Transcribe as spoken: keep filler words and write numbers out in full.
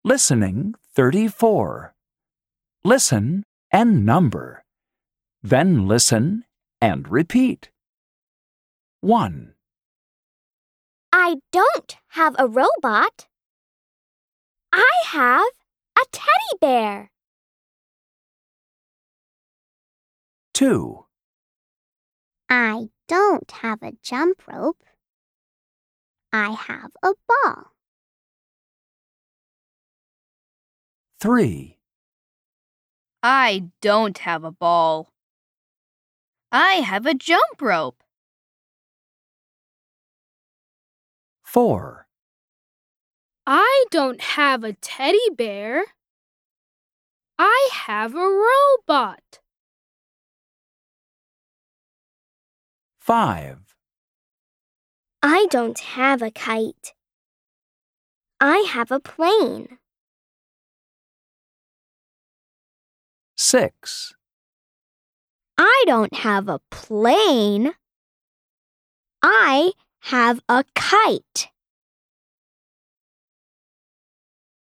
Listening thirty-four. Listen and number. Then listen and repeat. one. I don't have a robot. I have a teddy bear. two. I don't have a jump rope. I have a ball. three. I don't have a ball. I have a jump rope. four. I don't have a teddy bear. I have a robot. five. I don't have a kite. I have a plane. six. I don't have a plane. I have a kite.